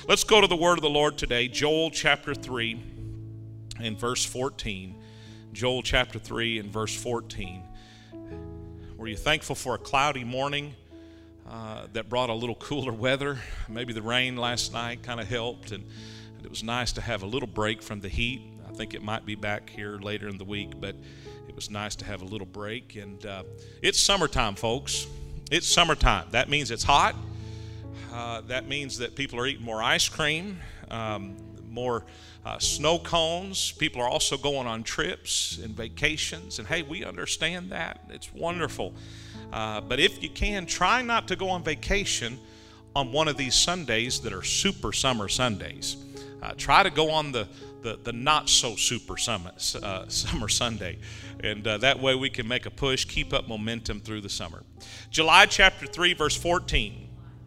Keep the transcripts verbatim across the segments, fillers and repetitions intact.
Let's go to the word of the Lord today, Joel chapter three and verse fourteen. Joel chapter three and verse fourteen. Were you thankful for a cloudy morning uh, that brought a little cooler weather? Maybe the rain last night kind of helped, and it was nice to have a little break from the heat. I think it might be back here later in the week, but it was nice to have a little break. And uh, it's summertime, folks. It's summertime. That means it's hot. Uh, that means that people are eating more ice cream, um, more uh, snow cones. People are also going on trips and vacations. And hey, we understand that. It's wonderful. Uh, but if you can, try not to go on vacation on one of these Sundays that are super summer Sundays. Uh, try to go on the, the, the not so super summer, uh, summer Sunday. And uh, that way we can make a push, keep up momentum through the summer. July chapter three, verse fourteen.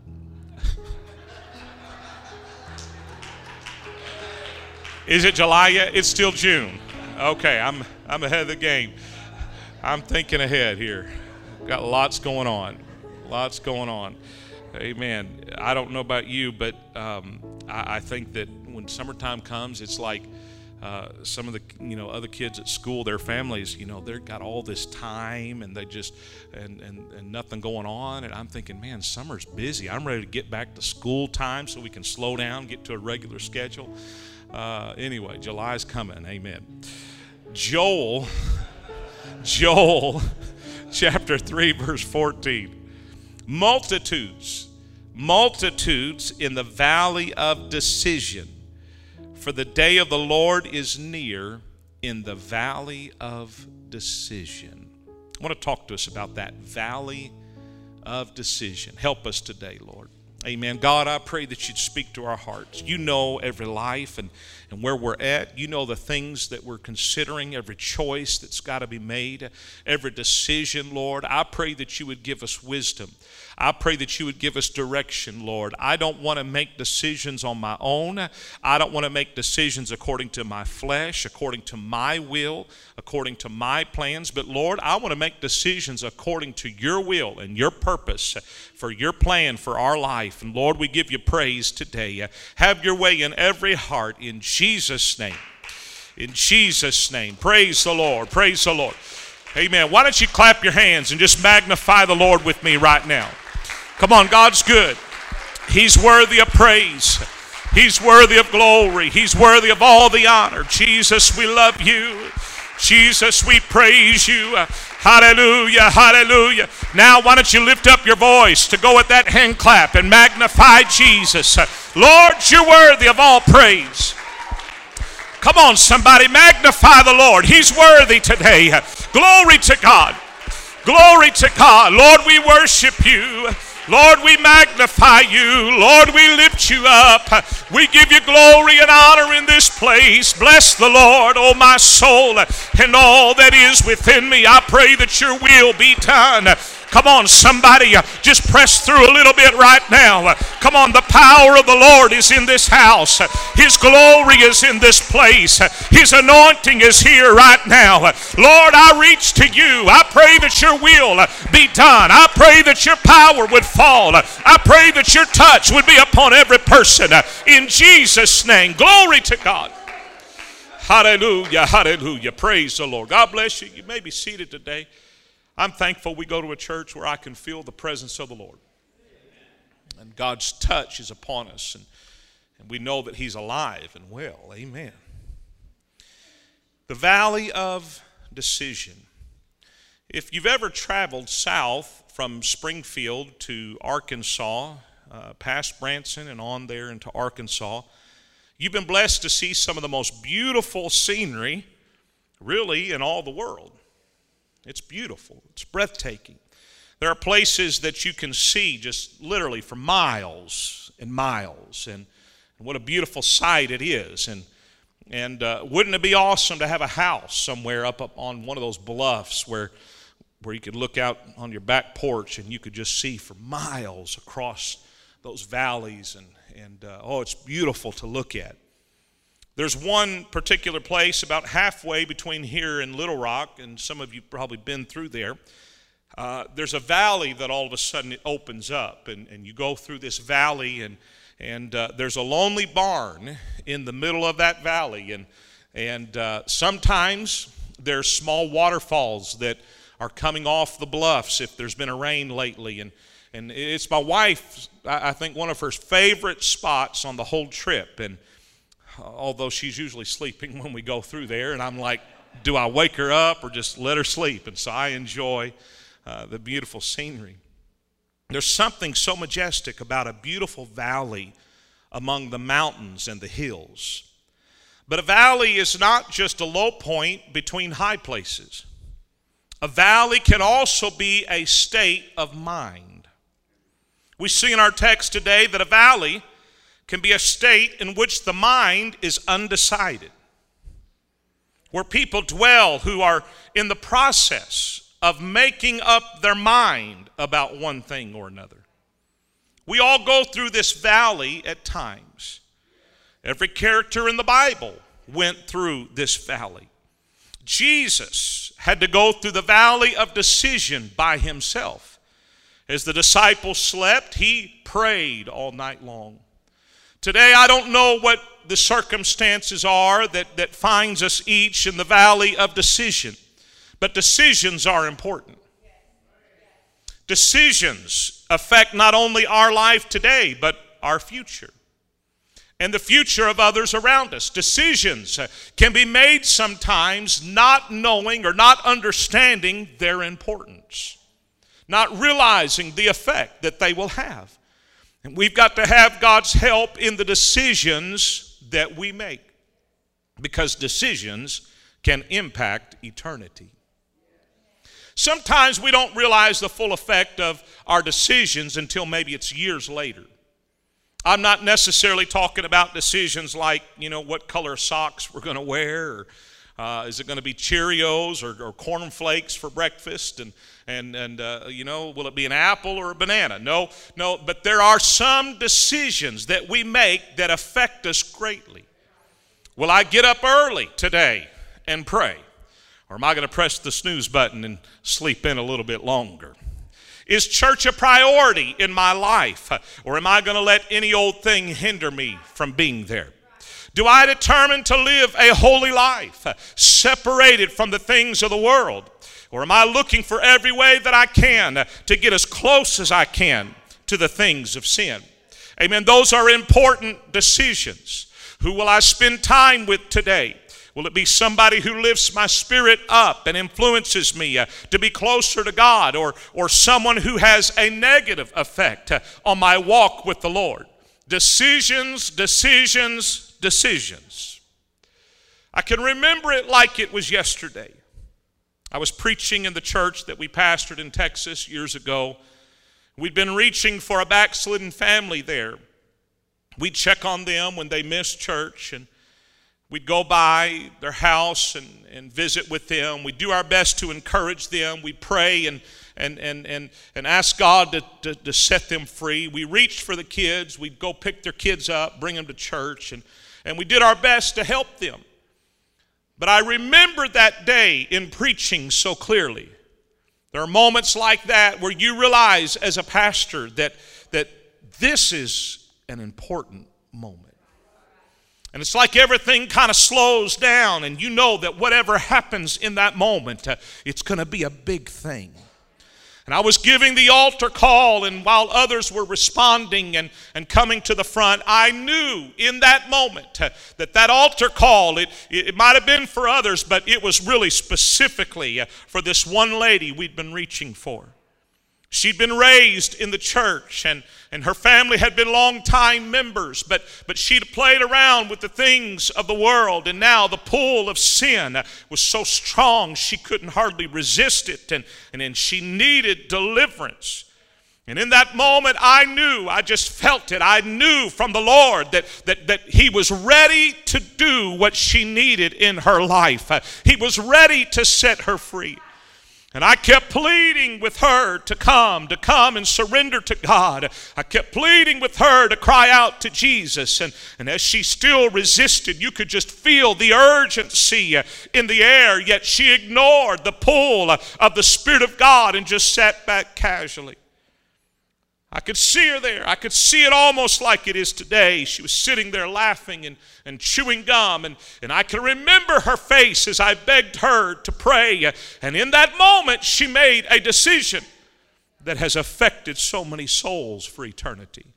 Is it July yet? It's still June. Okay, I'm I'm ahead of the game. I'm thinking ahead here. Got lots going on. Lots going on. Amen. I don't know about you, but um, I, I think that when summertime comes, it's like uh, some of the you know other kids at school, their families, you know, they've got all this time and they just and, and and nothing going on. And I'm thinking, man, summer's busy. I'm ready to get back to school time so we can slow down, get to a regular schedule. Uh, anyway, July's coming. Amen. Joel, Joel, chapter three, verse fourteen. Multitudes, multitudes in the valley of decision, for the day of the Lord is near in the valley of decision. I want to talk to us about that valley of decision. Help us today, Lord. Amen. God, I pray that you'd speak to our hearts. You know every life and, and where we're at. You know the things that we're considering, every choice that's got to be made, every decision, Lord. I pray that you would give us wisdom. I pray that you would give us direction, Lord. I don't want to make decisions on my own. I don't want to make decisions according to my flesh, according to my will, according to my plans. But Lord, I want to make decisions according to your will and your purpose for your plan for our life. And Lord, we give you praise today. Have your way in every heart in Jesus' name. In Jesus' name. Praise the Lord. Praise the Lord. Amen. Why don't you clap your hands and just magnify the Lord with me right now? Come on, God's good. He's worthy of praise. He's worthy of glory. He's worthy of all the honor. Jesus, we love you. Jesus, we praise you. Hallelujah, hallelujah. Now, why don't you lift up your voice to go with that hand clap and magnify Jesus. Lord, you're worthy of all praise. Come on, somebody, magnify the Lord. He's worthy today. Glory to God. Glory to God. Lord, we worship you. Lord, we magnify you. Lord, we lift you up. We give you glory and honor in this place. Bless the Lord, O my soul, and all that is within me. I pray that your will be done. Come on, somebody, just press through a little bit right now. Come on, the power of the Lord is in this house. His glory is in this place. His anointing is here right now. Lord, I reach to you. I pray that your will be done. I pray that your power would fall. I pray that your touch would be upon every person. In Jesus' name, glory to God. Hallelujah, hallelujah. Praise the Lord. God bless you. You may be seated today. I'm thankful we go to a church where I can feel the presence of the Lord. And God's touch is upon us. And, and we know that he's alive and well. Amen. The valley of decision. If you've ever traveled south from Springfield to Arkansas, uh, past Branson and on there into Arkansas, you've been blessed to see some of the most beautiful scenery, really, in all the world. It's beautiful. It's breathtaking. There are places that you can see just literally for miles and miles, and, and what a beautiful sight it is. And and uh, wouldn't it be awesome to have a house somewhere up, up on one of those bluffs where where you could look out on your back porch and you could just see for miles across those valleys, and and uh, oh, it's beautiful to look at. There's one particular place about halfway between here and Little Rock, and some of you have probably been through there. Uh, there's a valley that all of a sudden it opens up, and, and you go through this valley, and, And uh, there's a lonely barn in the middle of that valley. And, and uh, sometimes there's small waterfalls that are coming off the bluffs if there's been a rain lately. And, and it's my wife, I think, one of her favorite spots on the whole trip. And uh, although she's usually sleeping when we go through there, and I'm like, do I wake her up or just let her sleep? And so I enjoy uh, the beautiful scenery. There's something so majestic about a beautiful valley among the mountains and the hills. But a valley is not just a low point between high places. A valley can also be a state of mind. We see in our text today that a valley can be a state in which the mind is undecided, where people dwell who are in the process of making up their mind about one thing or another. We all go through this valley at times. Every character in the Bible went through this valley. Jesus had to go through the valley of decision by himself. As the disciples slept, he prayed all night long. Today, I don't know what the circumstances are that, that finds us each in the valley of decision. But decisions are important. Decisions affect not only our life today, but our future and the future of others around us. Decisions can be made sometimes not knowing or not understanding their importance, not realizing the effect that they will have. And we've got to have God's help in the decisions that we make, because decisions can impact eternity. Sometimes we don't realize the full effect of our decisions until maybe it's years later. I'm not necessarily talking about decisions like, you know, what color socks we're going to wear, or uh, is it going to be Cheerios or, or Corn Flakes for breakfast, and and and uh, you know, will it be an apple or a banana? No, no. But there are some decisions that we make that affect us greatly. Will I get up early today and pray? Or am I going to press the snooze button and sleep in a little bit longer? Is church a priority in my life? Or am I going to let any old thing hinder me from being there? Do I determine to live a holy life, separated from the things of the world? Or am I looking for every way that I can to get as close as I can to the things of sin? Amen. Those are important decisions. Who will I spend time with today? Will it be somebody who lifts my spirit up and influences me uh, to be closer to God, or, or someone who has a negative effect uh, on my walk with the Lord? Decisions, decisions, decisions. I can remember it like it was yesterday. I was preaching in the church that we pastored in Texas years ago. We'd been reaching for a backslidden family there. We'd check on them when they missed church, and we'd go by their house and, and visit with them. We'd do our best to encourage them. We'd pray and and and and, and ask God to, to, to set them free. We reached for the kids. We'd go pick their kids up, bring them to church, and, and we did our best to help them. But I remember that day in preaching so clearly. There are moments like that where you realize as a pastor that, that this is an important moment. And it's like everything kind of slows down, and you know that whatever happens in that moment, uh, it's going to be a big thing. And I was giving the altar call, and while others were responding and, and coming to the front, I knew in that moment uh, that that altar call, it, it might have been for others, but it was really specifically uh, for this one lady we'd been reaching for. She'd been raised in the church, and, and her family had been longtime members, but, but she'd played around with the things of the world, and now the pull of sin was so strong she couldn't hardly resist it, and, and, and she needed deliverance. And in that moment, I knew, I just felt it, I knew from the Lord that, that, that He was ready to do what she needed in her life. He was ready to set her free. And I kept pleading with her to come, to come and surrender to God. I kept pleading with her to cry out to Jesus. And, and as she still resisted, you could just feel the urgency in the air. Yet she ignored the pull of the Spirit of God and just sat back casually. I could see her there. I could see it almost like it is today. She was sitting there laughing and, and chewing gum. And, and I can remember her face as I begged her to pray. And in that moment, she made a decision that has affected so many souls for eternity.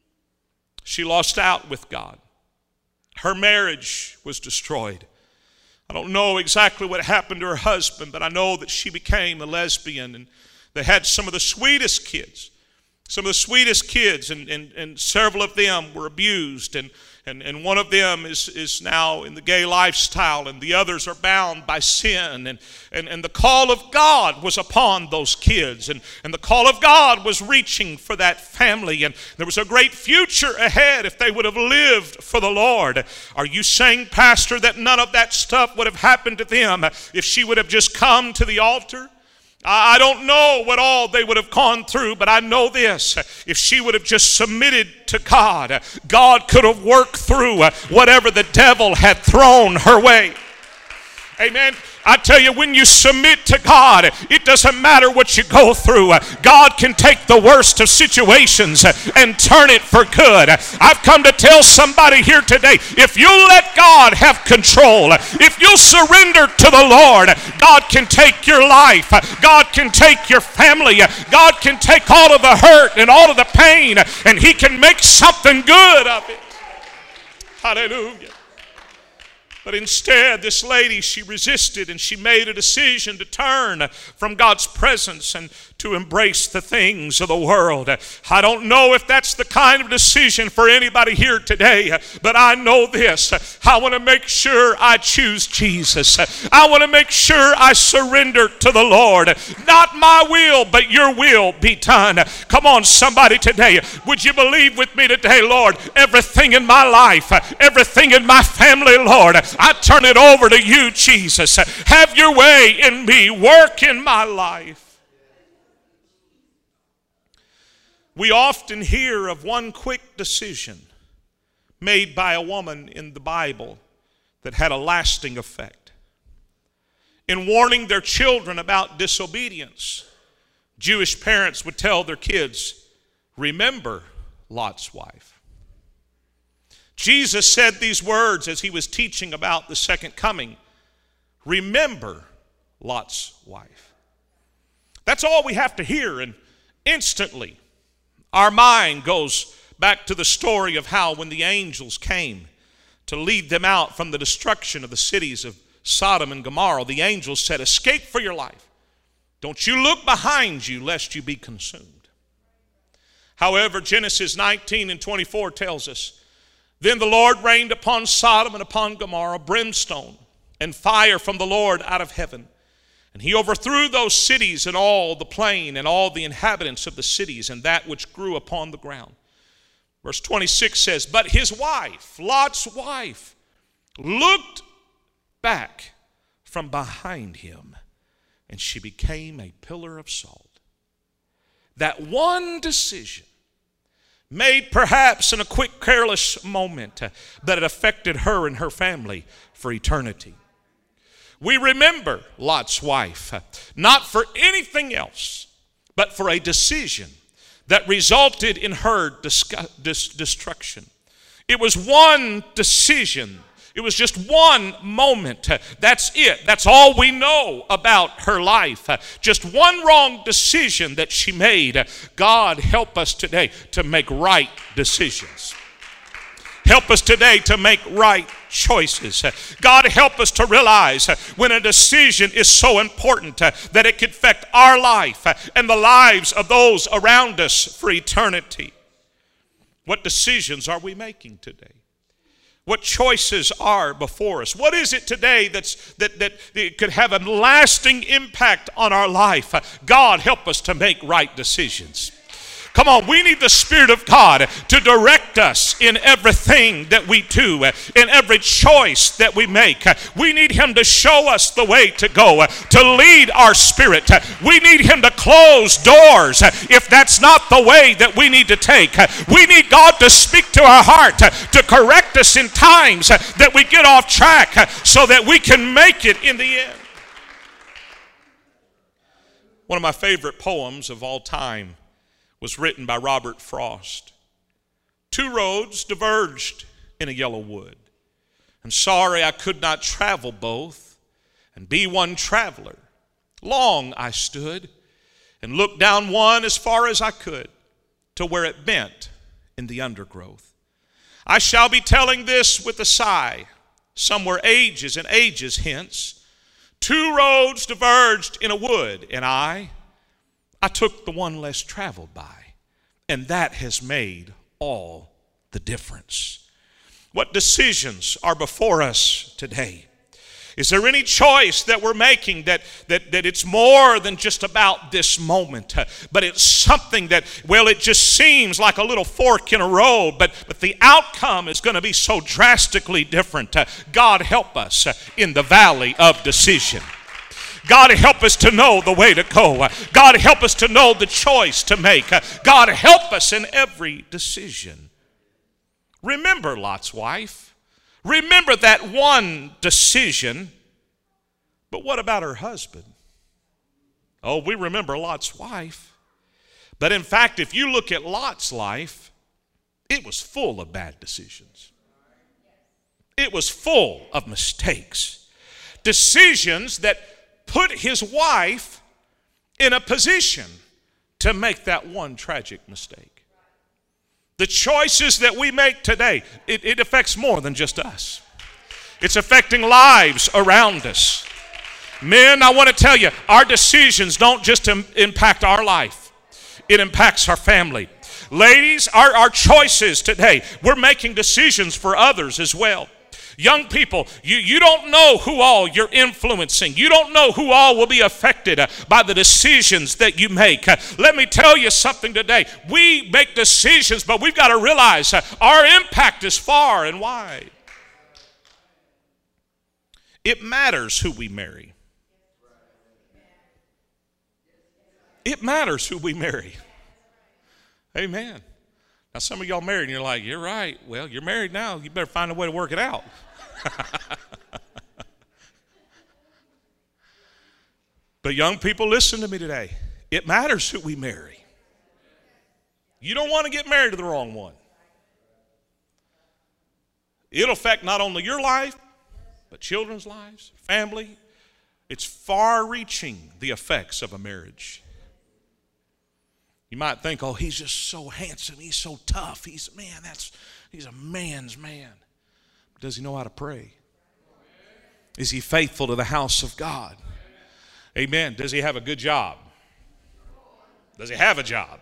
She lost out with God. Her marriage was destroyed. I don't know exactly what happened to her husband, but I know that she became a lesbian. And they had some of the sweetest kids. Some of the sweetest kids, and, and, and several of them were abused, and, and, and one of them is, is now in the gay lifestyle, and the others are bound by sin. And, and, and the call of God was upon those kids, and, and the call of God was reaching for that family, and there was a great future ahead if they would have lived for the Lord. Are you saying, Pastor, that none of that stuff would have happened to them if she would have just come to the altar? I don't know what all they would have gone through, but I know this. If she would have just submitted to God, God could have worked through whatever the devil had thrown her way. Amen. I tell you, when you submit to God, it doesn't matter what you go through. God can take the worst of situations and turn it for good. I've come to tell somebody here today, if you let God have control, if you surrender to the Lord, God can take your life. God can take your family. God can take all of the hurt and all of the pain, and He can make something good of it. Hallelujah. But instead, this lady, she resisted, and she made a decision to turn from God's presence and to embrace the things of the world. I don't know if that's the kind of decision for anybody here today, but I know this. I want to make sure I choose Jesus. I want to make sure I surrender to the Lord. Not my will, but your will be done. Come on, somebody today. Would you believe with me today, Lord, everything in my life, everything in my family, Lord, I turn it over to you, Jesus. Have your way in me. Work in my life. We often hear of one quick decision made by a woman in the Bible that had a lasting effect. In warning their children about disobedience, Jewish parents would tell their kids, remember Lot's wife. Jesus said these words as he was teaching about the second coming. Remember Lot's wife. That's all we have to hear, and instantly our mind goes back to the story of how when the angels came to lead them out from the destruction of the cities of Sodom and Gomorrah, the angels said, escape for your life. Don't you look behind you lest you be consumed. However, Genesis nineteen and twenty-four tells us, then the Lord rained upon Sodom and upon Gomorrah brimstone and fire from the Lord out of heaven. And he overthrew those cities and all the plain and all the inhabitants of the cities and that which grew upon the ground. Verse twenty-six says, but his wife, Lot's wife, looked back from behind him, and she became a pillar of salt. That one decision, made perhaps in a quick, careless moment, but it affected her and her family for eternity. We remember Lot's wife, not for anything else, but for a decision that resulted in her destruction. It was one decision. It was just one moment. That's it. That's all we know about her life. Just one wrong decision that she made. God, help us today to make right decisions. Help us today to make right choices. God, help us to realize when a decision is so important that it could affect our life and the lives of those around us for eternity. What decisions are we making today? What choices are before us? What is it today that's, that, that it could have a lasting impact on our life? God, help us to make right decisions. Come on, we need the Spirit of God to direct us in everything that we do, in every choice that we make. We need Him to show us the way to go, to lead our spirit. We need Him to close doors if that's not the way that we need to take. We need God to speak to our heart, to correct us in times that we get off track so that we can make it in the end. One of my favorite poems of all time was written by Robert Frost. Two roads diverged in a yellow wood, and sorry I could not travel both and be one traveler. Long I stood and looked down one as far as I could to where it bent in the undergrowth. I shall be telling this with a sigh, somewhere ages and ages hence. Two roads diverged in a wood, and I, I took the one less traveled by, and that has made all the difference. What decisions are before us today? Is there any choice that we're making that, that, that it's more than just about this moment, uh, but it's something that, well, it just seems like a little fork in a road, but, but the outcome is going to be so drastically different. Uh, God help us uh, in the valley of decision. God help us to know the way to go. Uh, God help us to know the choice to make. Uh, God help us in every decision. Remember Lot's wife. Remember that one decision, but what about her husband? Oh, we remember Lot's wife. But in fact, if you look at Lot's life, it was full of bad decisions. It was full of mistakes. Decisions that put his wife in a position to make that one tragic mistake. The choices that we make today, it, it affects more than just us. It's affecting lives around us. Men, I want to tell you, our decisions don't just im- impact our life. It impacts our family. Ladies, our, our choices today, we're making decisions for others as well. Young people, you, you don't know who all you're influencing. You don't know who all will be affected uh, by the decisions that you make. Uh, let me tell you something today. We make decisions, but we've got to realize uh, our impact is far and wide. It matters who we marry. It matters who we marry. Amen. Now, some of y'all married and you're like, you're right. Well, you're married now. You better find a way to work it out. But young people, listen to me today. It matters who we marry. You don't want to get married to the wrong one. It'll affect not only your life, but children's lives, family. It's far-reaching, the effects of a marriage. You might think, oh, he's just so handsome. He's so tough. He's, man, that's, he's a man's man. Does he know how to pray? Is he faithful to the house of God? Amen. Does he have a good job? Does he have a job?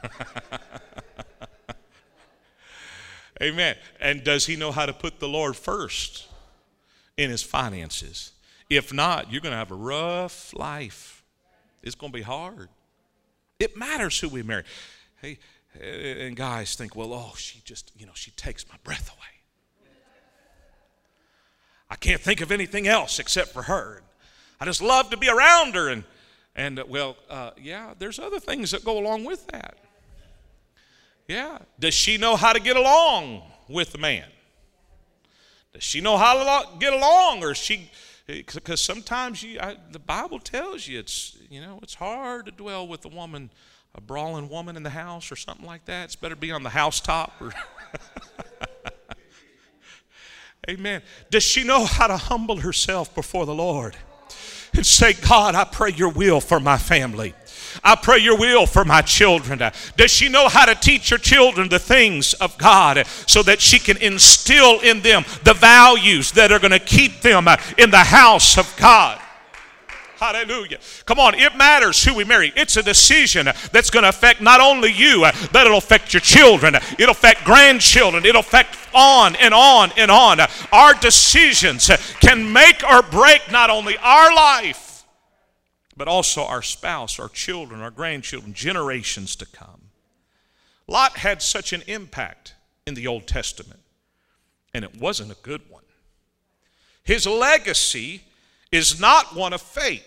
Amen. And does he know how to put the Lord first in his finances? If not, you're going to have a rough life. It's going to be hard. It matters who we marry. Hey, and guys think, well, oh, she just, you know, she takes my breath away. I can't think of anything else except for her. I just love to be around her. And, and uh, well, uh, yeah, there's other things that go along with that. Yeah. Does she know how to get along with the man? Does she know how to get along? Or is she, because sometimes you, I, the Bible tells you it's, you know, it's hard to dwell with a woman, a brawling woman in the house or something like that. It's better to be on the housetop. Or Amen. Does she know how to humble herself before the Lord and say, God, I pray your will for my family. I pray your will for my children. Does she know how to teach her children the things of God so that she can instill in them the values that are going to keep them in the house of God? Hallelujah. Come on, it matters who we marry. It's a decision that's going to affect not only you, but it'll affect your children. It'll affect grandchildren. It'll affect on and on and on. Our decisions can make or break not only our life, but also our spouse, our children, our grandchildren, generations to come. Lot had such an impact in the Old Testament, and it wasn't a good one. His legacy is not one of faith.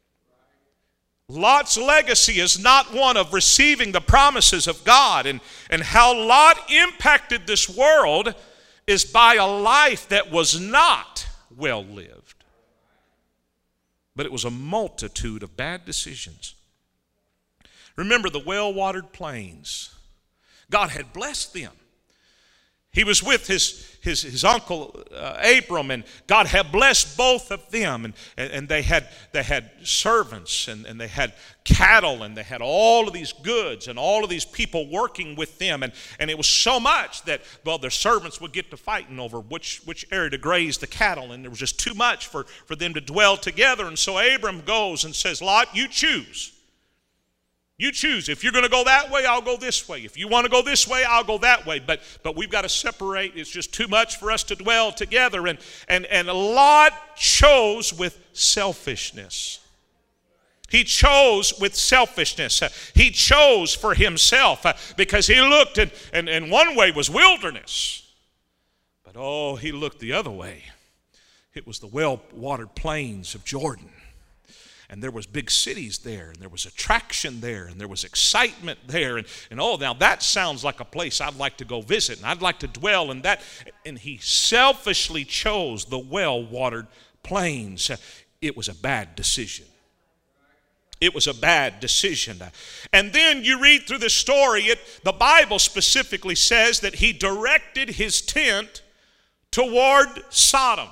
Lot's legacy is not one of receiving the promises of God. And, and how Lot impacted this world is by a life that was not well lived. But it was a multitude of bad decisions. Remember the well-watered plains. God had blessed them. He was with his, his, his uncle uh, Abram, and God had blessed both of them. And, and, and they had they had servants, and, and they had cattle, and they had all of these goods, and all of these people working with them. And, and it was so much that, well, their servants would get to fighting over which, which area to graze the cattle. And there was just too much for, for them to dwell together. And so Abram goes and says, Lot, you choose. You choose. If you're going to go that way, I'll go this way. If you want to go this way, I'll go that way. But but we've got to separate. It's just too much for us to dwell together. And, and, and Lot chose with selfishness. He chose with selfishness. He chose for himself because he looked, and, and, and one way was wilderness. But oh, he looked the other way. It was the well-watered plains of Jordan. And there was big cities there, and there was attraction there, and there was excitement there. And, and oh, now that sounds like a place I'd like to go visit, and I'd like to dwell in that. And he selfishly chose the well-watered plains. It was a bad decision. It was a bad decision. And then you read through the story, it, the Bible specifically says that he directed his tent toward Sodom.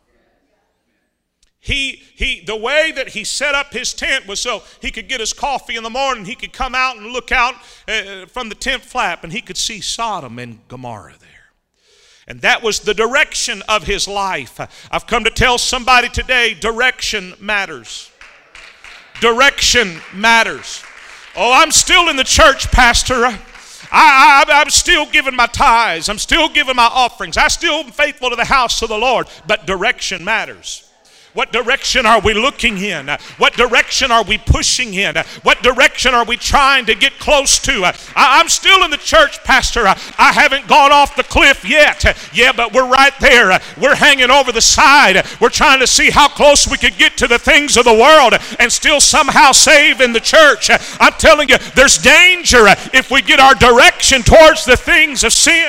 He, he, the way that he set up his tent was so he could get his coffee in the morning. He could come out and look out uh, from the tent flap, and he could see Sodom and Gomorrah there. And that was the direction of his life. I've come to tell somebody today, direction matters. Direction matters. Oh, I'm still in the church, Pastor. I, I, I'm still giving my tithes. I'm still giving my offerings. I still am faithful to the house of the Lord. But direction matters. What direction are we looking in? What direction are we pushing in? What direction are we trying to get close to? I, I'm still in the church, Pastor. I, I haven't gone off the cliff yet. Yeah, but we're right there. We're hanging over the side. We're trying to see how close we could get to the things of the world and still somehow save in the church. I'm telling you, there's danger if we get our direction towards the things of sin.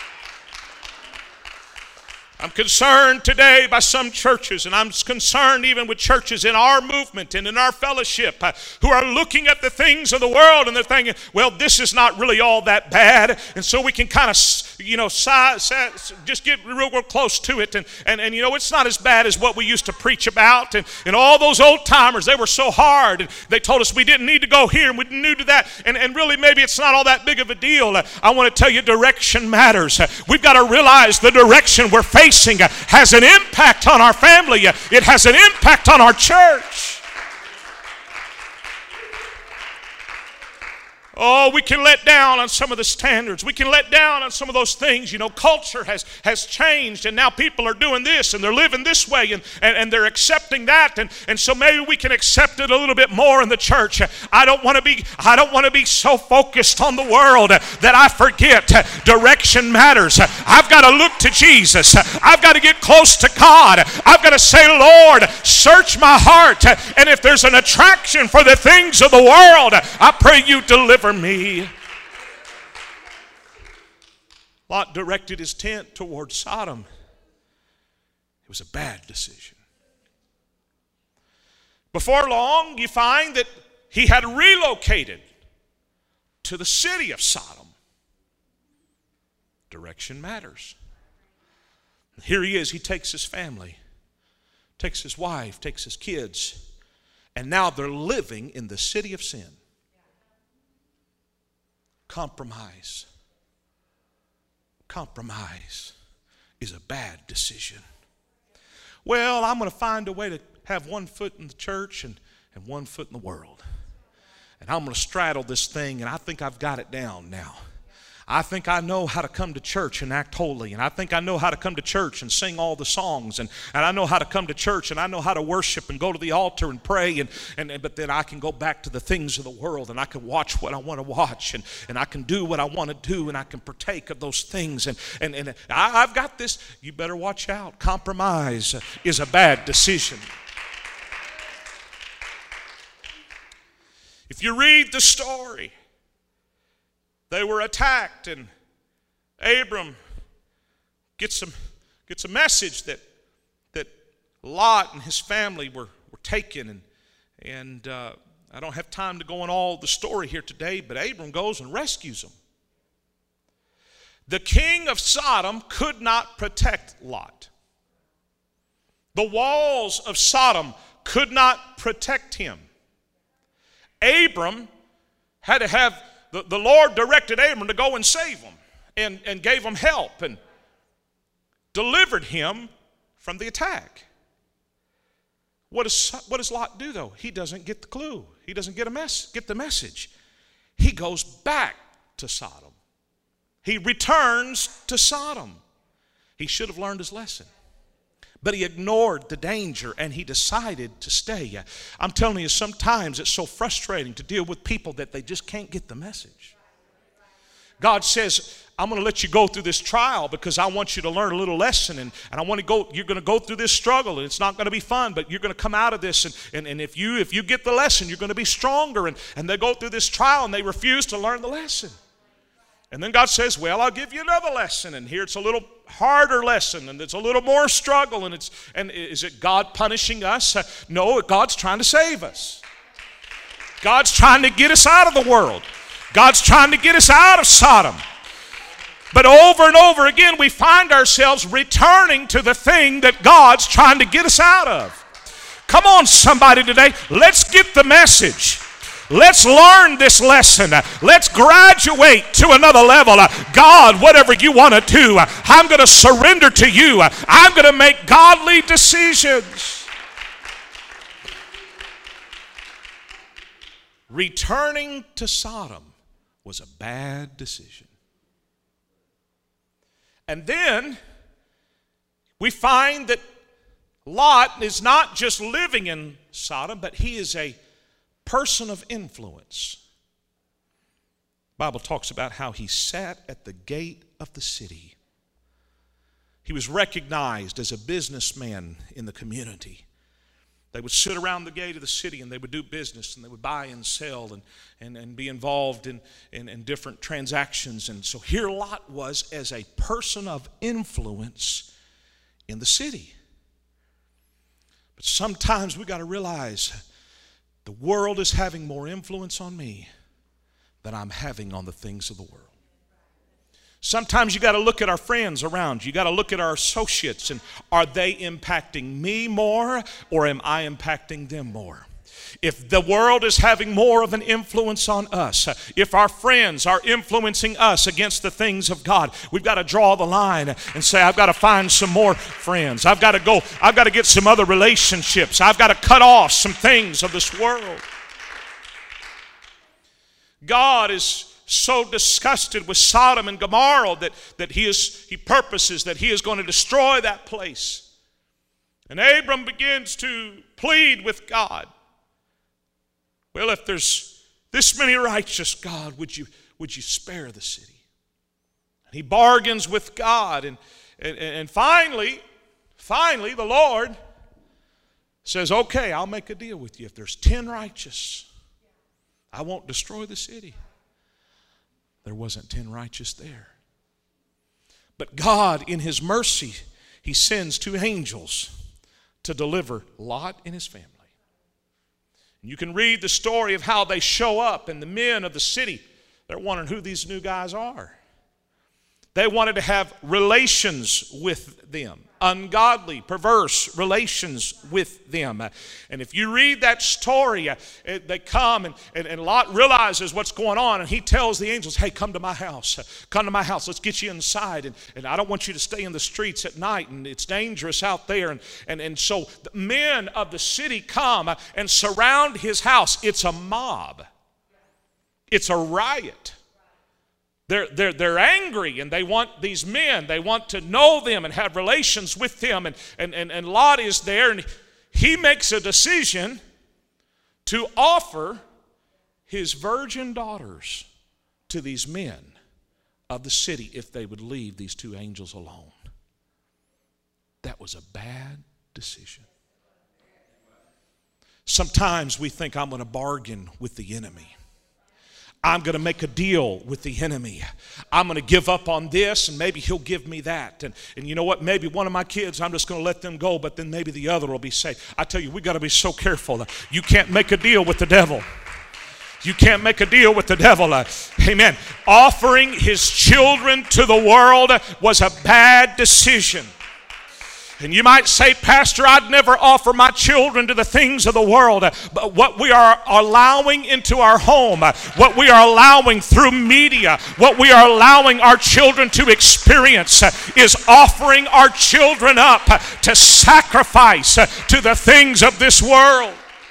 I'm concerned today by some churches, and I'm concerned even with churches in our movement and in our fellowship uh, who are looking at the things of the world and they're thinking, well, this is not really all that bad. And so we can kind of, you know, si- si- just get real, real close to it. And, and, and, you know, it's not as bad as what we used to preach about. And, and all those old timers, they were so hard. And they told us we didn't need to go here and we didn't need to that. And, and really, maybe it's not all that big of a deal. Uh, I want to tell you, direction matters. Uh, we've got to realize the direction we're facing has an impact on our family. It has an impact on our church. Oh, we can let down on some of the standards. We can let down on some of those things. You know, culture has, has changed, and now people are doing this, and they're living this way, and, and, and they're accepting that. And, and so maybe we can accept it a little bit more in the church. I don't want to be, I don't want to be so focused on the world that I forget direction matters. I've got to look to Jesus. I've got to get close to God. I've got to say, Lord, search my heart. And if there's an attraction for the things of the world, I pray you deliver me. Lot directed his tent toward Sodom. It was a bad decision. Before long, you find that he had relocated to the city of Sodom. Direction matters. Here he is. He takes his family, takes his wife, takes his kids, and now they're living in the city of sin. Compromise. Compromise is a bad decision. Well, I'm going to find a way to have one foot in the church and, and one foot in the world. And I'm going to straddle this thing, and I think I've got it down now. I think I know how to come to church and act holy. And I think I know how to come to church and sing all the songs. And, and I know how to come to church, and I know how to worship and go to the altar and pray. And, and, and But then I can go back to the things of the world, and I can watch what I want to watch. And, and I can do what I want to do, and I can partake of those things. And, and, and I, I've got this. You better watch out. Compromise is a bad decision. If you read the story, they were attacked, and Abram gets a, gets a message that, that Lot and his family were, were taken. And, and uh, I don't have time to go on all the story here today, but Abram goes and rescues them. The king of Sodom could not protect Lot. The walls of Sodom could not protect him. Abram had to have, the, the Lord directed Abram to go and save him and, and gave him help and delivered him from the attack. What does, what does Lot do, though? He doesn't get the clue. He doesn't get a mess, get the message. He goes back to Sodom. He returns to Sodom. He should have learned his lesson. But he ignored the danger and he decided to stay. I'm telling you, sometimes it's so frustrating to deal with people that they just can't get the message. God says, I'm going to let you go through this trial because I want you to learn a little lesson, and, and I want to go, you're going to go through this struggle, and it's not going to be fun, but you're going to come out of this, and, and, and if you if you get the lesson, you're going to be stronger. And, and they go through this trial and they refuse to learn the lesson. And then God says, well, I'll give you another lesson, and here it's a little harder lesson, and it's a little more struggle, and it's and is it God punishing us? Uh, no, God's trying to save us. God's trying to get us out of the world. God's trying to get us out of Sodom. But over and over again, we find ourselves returning to the thing that God's trying to get us out of. Come on, somebody today. Let's get the message. Let's learn this lesson. Let's graduate to another level. God, whatever you want to do, I'm going to surrender to you. I'm going to make godly decisions. Returning to Sodom was a bad decision. And then we find that Lot is not just living in Sodom, but he is a person of influence. The Bible talks about how he sat at the gate of the city. He was recognized as a businessman in the community. They would sit around the gate of the city and they would do business and they would buy and sell and, and, and be involved in, in, in different transactions. And so here Lot was as a person of influence in the city. But sometimes we got to realize the world is having more influence on me than I'm having on the things of the world. Sometimes you got to look at our friends around. You got to look at our associates, and are they impacting me more or am I impacting them more? If the world is having more of an influence on us, if our friends are influencing us against the things of God, we've got to draw the line and say, I've got to find some more friends. I've got to go, I've got to get some other relationships. I've got to cut off some things of this world. God is so disgusted with Sodom and Gomorrah that, that he, is, he purposes that he is going to destroy that place. And Abram begins to plead with God. Well, if there's this many righteous, God, would you, would you spare the city? And he bargains with God. And, and, and finally, finally, the Lord says, okay, I'll make a deal with you. If there's ten righteous, I won't destroy the city. There wasn't ten righteous there. But God, in his mercy, he sends two angels to deliver Lot and his family. And you can read the story of how they show up, and the men of the city, they're wondering who these new guys are. They wanted to have relations with them, ungodly, perverse relations with them. And if you read that story, they come and, and, and Lot realizes what's going on, and he tells the angels, hey, come to my house. Come to my house. Let's get you inside. And, and I don't want you to stay in the streets at night, and it's dangerous out there. And, and, and so the men of the city come and surround his house. It's a mob. It's a riot. They're, they're, they're angry, and they want these men, they want to know them and have relations with them. And, and, and, and Lot is there, and he makes a decision to offer his virgin daughters to these men of the city if they would leave these two angels alone. That was a bad decision. Sometimes we think, I'm going to bargain with the enemy. I'm going to make a deal with the enemy. I'm going to give up on this, and maybe he'll give me that. And, and you know what? Maybe one of my kids, I'm just going to let them go, but then maybe the other will be saved. I tell you, we got to be so careful. You can't make a deal with the devil. You can't make a deal with the devil. Uh, amen. Offering his children to the world was a bad decision. And you might say, Pastor, I'd never offer my children to the things of the world. But what we are allowing into our home, what we are allowing through media, what we are allowing our children to experience is offering our children up to sacrifice to the things of this world.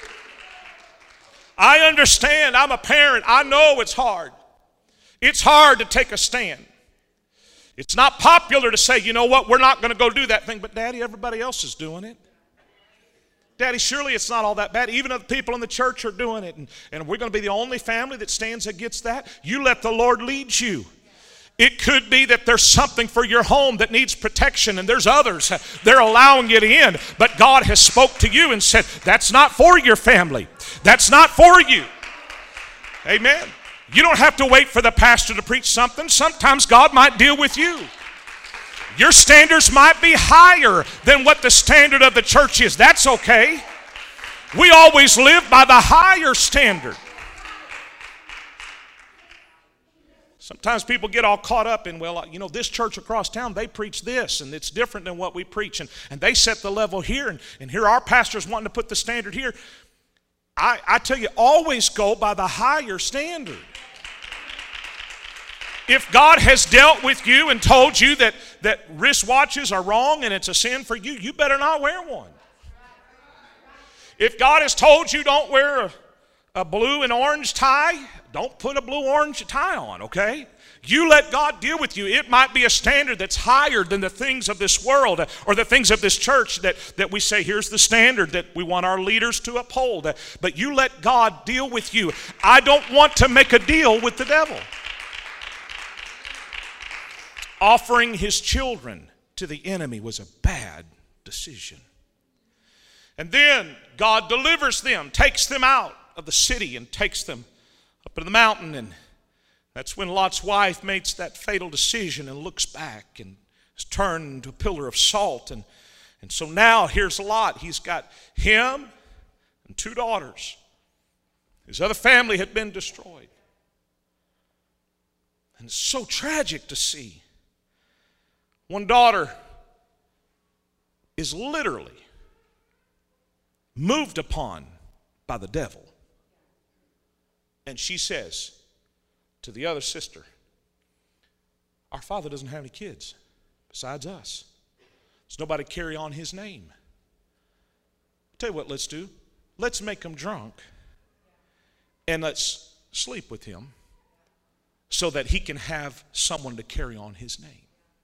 I understand. I'm a parent. I know it's hard. It's hard to take a stand. It's not popular to say, you know what, we're not going to go do that thing. But Daddy, everybody else is doing it. Daddy, surely it's not all that bad. Even if the people in the church are doing it. And, and we're going to be the only family that stands against that. You let the Lord lead you. It could be that there's something for your home that needs protection, and there's others. They're allowing it in. But God has spoke to you and said, that's not for your family. That's not for you. Amen. You don't have to wait for the pastor to preach something. Sometimes God might deal with you. Your standards might be higher than what the standard of the church is. That's okay. We always live by the higher standard. Sometimes people get all caught up in, well, you know, this church across town, they preach this, and it's different than what we preach. And, and they set the level here, and, and here our pastor's wanting to put the standard here. I, I tell you, always go by the higher standard. If God has dealt with you and told you that, that wristwatches are wrong and it's a sin for you, you better not wear one. If God has told you don't wear a, a blue and orange tie, don't put a blue-orange tie on, okay? You let God deal with you. It might be a standard that's higher than the things of this world or the things of this church that, that we say, here's the standard that we want our leaders to uphold. But you let God deal with you. I don't want to make a deal with the devil. Offering his children to the enemy was a bad decision. And then God delivers them, takes them out of the city and takes them up in the mountain. And that's when Lot's wife makes that fatal decision and looks back and is turned into a pillar of salt. And, and so now here's Lot. He's got him and two daughters. His other family had been destroyed. And it's so tragic to see. One daughter is literally moved upon by the devil. And she says to the other sister, our father doesn't have any kids besides us. There's nobody to carry on his name. I'll tell you what let's do. Let's make him drunk and let's sleep with him so that he can have someone to carry on his name.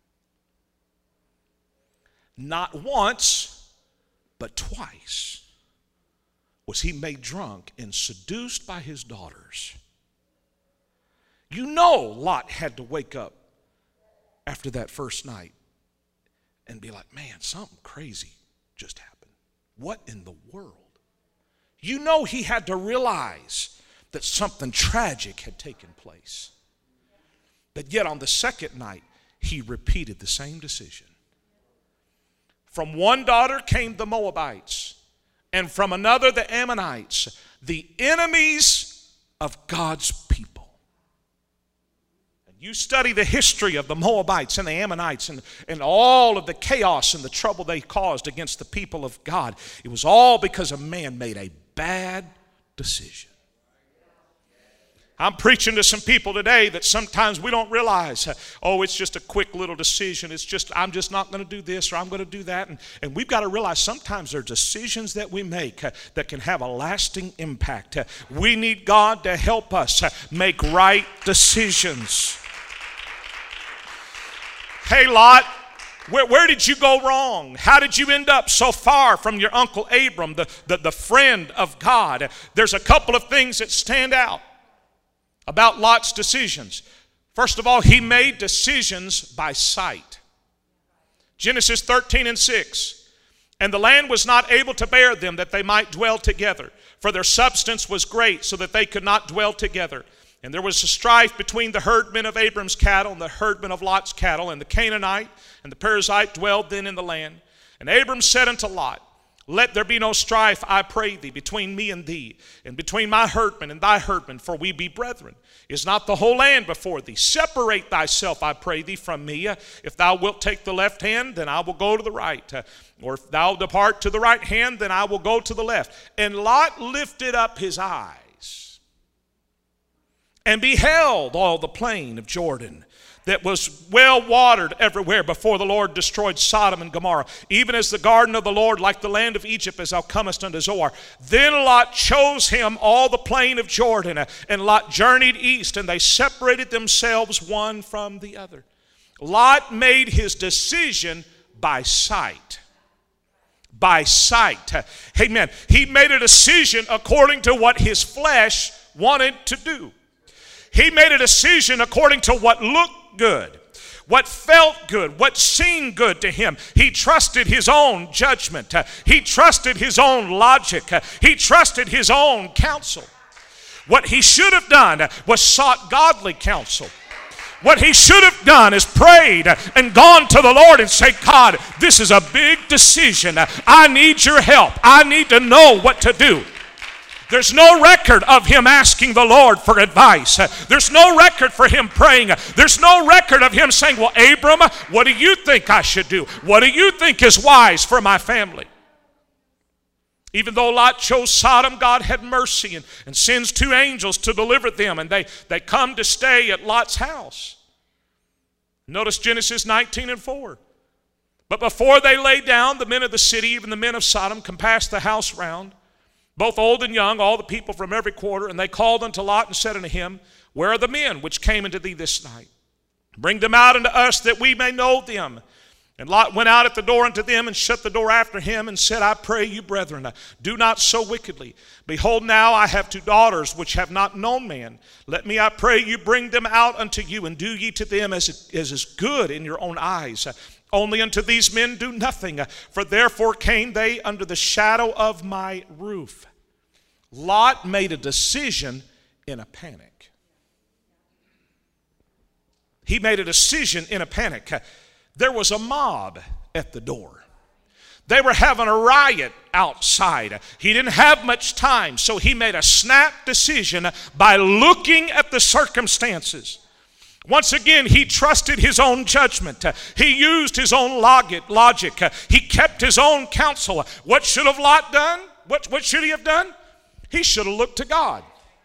Not once, but twice was he made drunk and seduced by his daughters. You know Lot had to wake up after that first night and be like, man, something crazy just happened. What in the world? You know he had to realize that something tragic had taken place. But yet on the second night, he repeated the same decision. From one daughter came the Moabites, and from another the Ammonites, the enemies of God's people. And you study the history of the Moabites and the Ammonites and, and all of the chaos and the trouble they caused against the people of God. It was all because a man made a bad decision. I'm preaching to some people today that sometimes we don't realize, oh, it's just a quick little decision. It's just, I'm just not going to do this or I'm going to do that. And, and we've got to realize sometimes there are decisions that we make uh, that can have a lasting impact. Uh, we need God to help us uh, make right decisions. Hey, Lot, where, where did you go wrong? How did you end up so far from your uncle Abram, the, the, the friend of God? There's a couple of things that stand out about Lot's decisions. First of all, he made decisions by sight. Genesis thirteen and six. And the land was not able to bear them, that they might dwell together. For their substance was great, so that they could not dwell together. And there was a strife between the herdmen of Abram's cattle and the herdmen of Lot's cattle. And the Canaanite and the Perizzite dwelled then in the land. And Abram said unto Lot, Let there be no strife, I pray thee, between me and thee, and between my herdmen and thy herdmen, for we be brethren. Is not the whole land before thee? Separate thyself, I pray thee, from me. If thou wilt take the left hand, then I will go to the right. Or if thou depart to the right hand, then I will go to the left. And Lot lifted up his eyes and beheld all the plain of Jordan, that was well watered everywhere before the Lord destroyed Sodom and Gomorrah, even as the garden of the Lord, like the land of Egypt, as thou comest unto Zoar. Then Lot chose him all the plain of Jordan, and Lot journeyed east, and they separated themselves one from the other. Lot made his decision by sight. By sight. Amen. He made a decision according to what his flesh wanted to do. He made a decision according to what looked good, what felt good, what seemed good to him. He trusted his own judgment. He trusted his own logic. He trusted his own counsel. What he should have done was sought godly counsel. What he should have done is prayed and gone to the Lord and said, God, this is a big decision. I need your help. I need to know what to do. There's no record of him asking the Lord for advice. There's no record for him praying. There's no record of him saying, well, Abram, what do you think I should do? What do you think is wise for my family? Even though Lot chose Sodom, God had mercy and, and sends two angels to deliver them, and they, they come to stay at Lot's house. Notice Genesis nineteen and four. But before they lay down, the men of the city, even the men of Sodom, compassed the house round, both old and young, all the people from every quarter. And they called unto Lot and said unto him, where are the men which came unto thee this night? Bring them out unto us, that we may know them. And Lot went out at the door unto them, and shut the door after him, and said, I pray you, brethren, do not so wickedly. Behold, now I have two daughters which have not known man. Let me, I pray you, bring them out unto you, and do ye to them as, as is good in your own eyes. Only unto these men do nothing, for therefore came they under the shadow of my roof. Lot made a decision in a panic. He made a decision in a panic. There was a mob at the door. They were having a riot outside. He didn't have much time, so he made a snap decision by looking at the circumstances. Once again, he trusted his own judgment. He used his own logic. He kept his own counsel. What should have Lot done? What, what should he have done? He should have looked to God.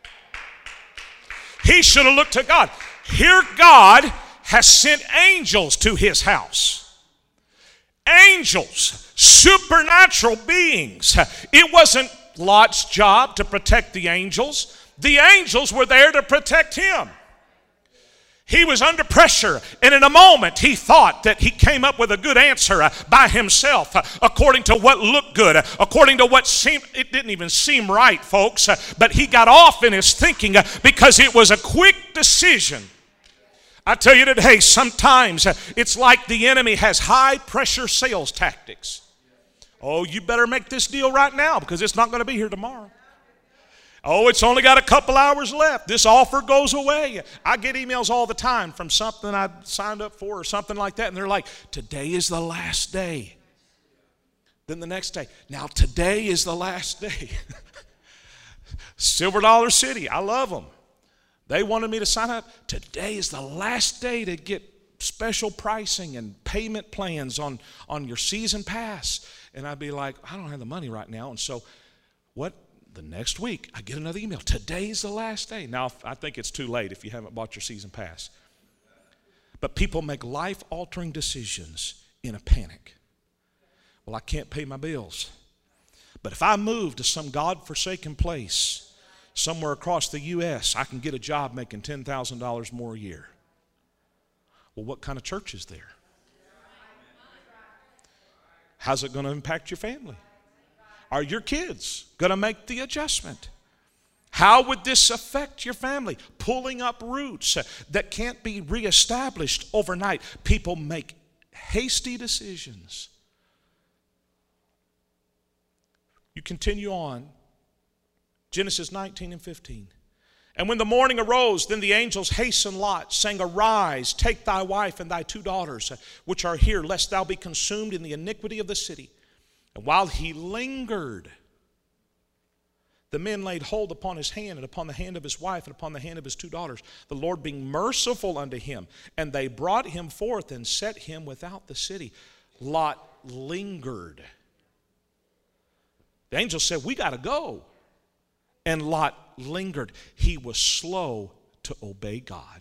He should have looked to God. Here God has sent angels to his house. Angels, supernatural beings. It wasn't Lot's job to protect the angels. The angels were there to protect him. He was under pressure, and in a moment he thought that he came up with a good answer uh, by himself, uh, according to what looked good, uh, according to what seemed, it didn't even seem right, folks, uh, but he got off in his thinking uh, because it was a quick decision. I tell you today, sometimes uh, it's like the enemy has high pressure sales tactics. Oh, you better make this deal right now because it's not going to be here tomorrow. Oh, it's only got a couple hours left. This offer goes away. I get emails all the time from something I signed up for or something like that, and they're like, today is the last day. Then the next day, now today is the last day. Silver Dollar City, I love them. They wanted me to sign up. Today is the last day to get special pricing and payment plans on, on your season pass. And I'd be like, I don't have the money right now. And so what? The next week, I get another email. Today's the last day. Now, I think it's too late if you haven't bought your season pass. But people make life-altering decisions in a panic. Well, I can't pay my bills. But if I move to some God-forsaken place, somewhere across the U S, I can get a job making ten thousand dollars more a year. Well, what kind of church is there? How's it going to impact your family? Are your kids going to make the adjustment? How would this affect your family? Pulling up roots that can't be reestablished overnight. People make hasty decisions. You continue on. Genesis nineteen and fifteen. And when the morning arose, then the angels hastened Lot, saying, Arise, take thy wife and thy two daughters, which are here, lest thou be consumed in the iniquity of the city. And while he lingered, the men laid hold upon his hand and upon the hand of his wife and upon the hand of his two daughters, the Lord being merciful unto him. And they brought him forth and set him without the city. Lot lingered. The angel said, we got to go. And Lot lingered. He was slow to obey God.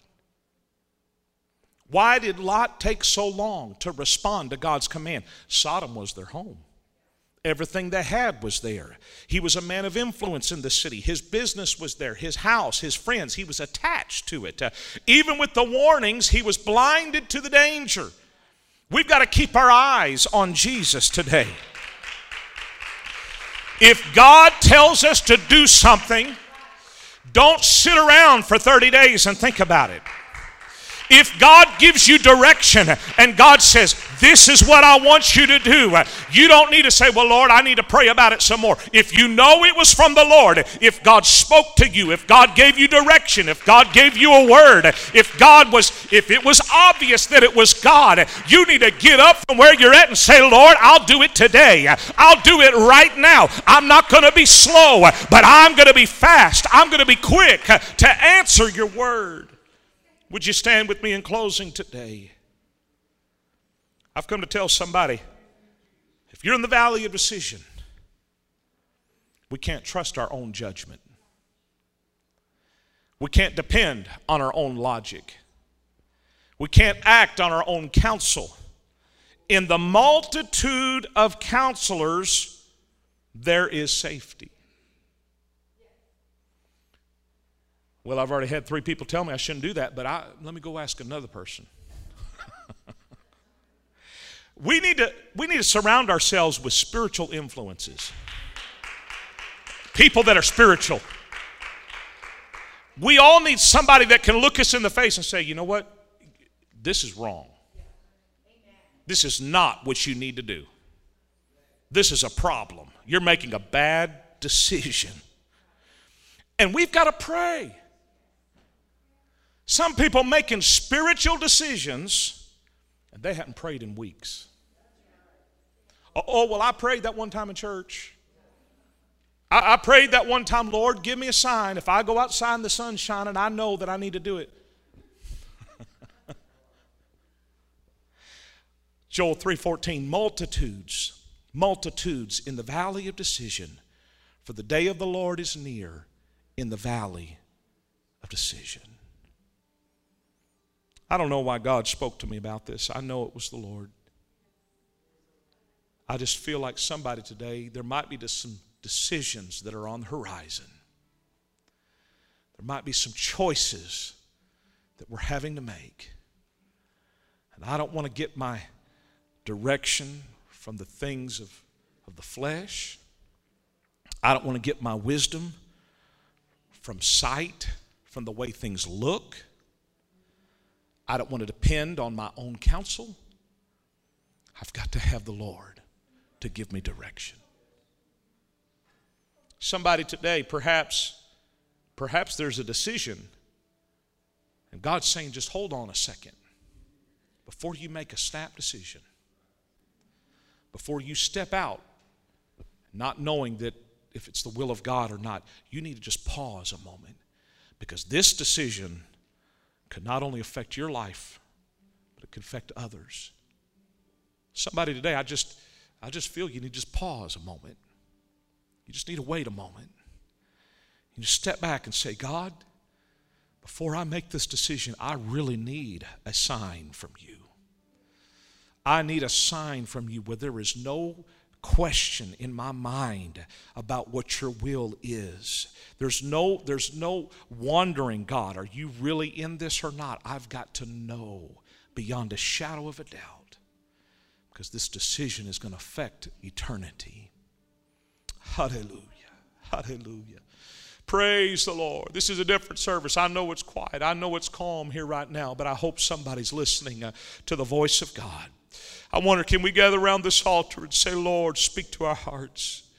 Why did Lot take so long to respond to God's command? Sodom was their home. Everything they had was there. He was a man of influence in the city. His business was there. His house, his friends, he was attached to it. Uh, even with the warnings, he was blinded to the danger. We've got to keep our eyes on Jesus today. If God tells us to do something, don't sit around for thirty days and think about it. If God gives you direction and God says, this is what I want you to do, you don't need to say, well, Lord, I need to pray about it some more. If you know it was from the Lord, if God spoke to you, if God gave you direction, if God gave you a word, if God was, if it was obvious that it was God, you need to get up from where you're at and say, Lord, I'll do it today. I'll do it right now. I'm not going to be slow, but I'm going to be fast. I'm going to be quick to answer your word. Would you stand with me in closing today? I've come to tell somebody, if you're in the valley of decision, we can't trust our own judgment. We can't depend on our own logic. We can't act on our own counsel. In the multitude of counselors, there is safety. Well, I've already had three people tell me I shouldn't do that, but I, let me go ask another person. we need to, we need to surround ourselves with spiritual influences. People that are spiritual. We all need somebody that can look us in the face and say, you know what? This is wrong. This is not what you need to do. This is a problem. You're making a bad decision. And we've got to pray. Some people making spiritual decisions, and they hadn't prayed in weeks. Oh, well, I prayed that one time in church. I, I prayed that one time, Lord, give me a sign. If I go outside in the sun shining, I know that I need to do it. Joel three fourteen, multitudes, multitudes in the valley of decision, for the day of the Lord is near in the valley of decision. I don't know why God spoke to me about this. I know it was the Lord. I just feel like somebody today, there might be just some decisions that are on the horizon. There might be some choices that we're having to make. And I don't want to get my direction from the things of, of the flesh. I don't want to get my wisdom from sight, from the way things look. I don't want to depend on my own counsel. I've got to have the Lord to give me direction. Somebody today, perhaps, perhaps there's a decision, and God's saying, just hold on a second. Before you make a snap decision, before you step out, not knowing that if it's the will of God or not, you need to just pause a moment, because this decision could not only affect your life, but it could affect others. Somebody today, I just, I just feel you need to just pause a moment. You just need to wait a moment. You just step back and say, God, before I make this decision, I really need a sign from you. I need a sign from you where there is no question in my mind about what your will is. There's no, there's no wondering, God, are you really in this or not? I've got to know beyond a shadow of a doubt, because this decision is going to affect eternity. Hallelujah. Hallelujah. Praise the Lord. This is a different service. I know it's quiet. I know it's calm here right now, but I hope somebody's listening uh, to the voice of God. I wonder, can we gather around this altar and say, Lord, speak to our hearts.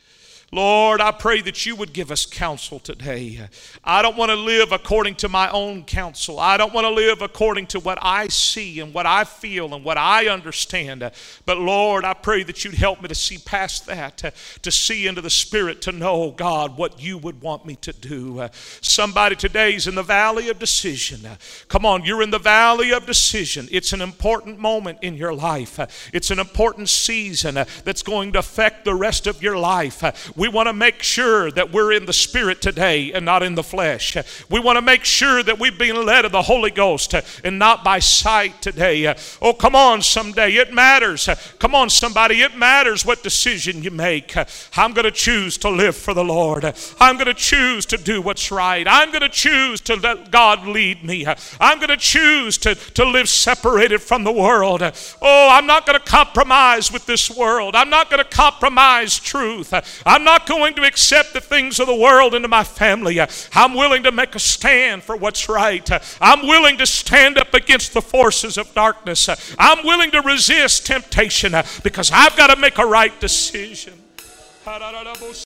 Lord, I pray that you would give us counsel today. I don't want to live according to my own counsel. I don't want to live according to what I see and what I feel and what I understand. But Lord, I pray that you'd help me to see past that, to, to see into the Spirit, to know, God, what you would want me to do. Somebody today is in the valley of decision. Come on, you're in the valley of decision. It's an important moment in your life. It's an important season that's going to affect the rest of your life. We want to make sure that we're in the Spirit today and not in the flesh. We want to make sure that we've been led of the Holy Ghost and not by sight today. Oh, come on, someday. It matters. Come on, somebody. It matters what decision you make. I'm going to choose to live for the Lord. I'm going to choose to do what's right. I'm going to choose to let God lead me. I'm going to choose to, to live separated from the world. Oh, I'm not going to compromise with this world. I'm not going to compromise truth. I'm not going to accept the things of the world into my family. I'm willing to make a stand for what's right. I'm willing to stand up against the forces of darkness. I'm willing to resist temptation because I've got to make a right decision.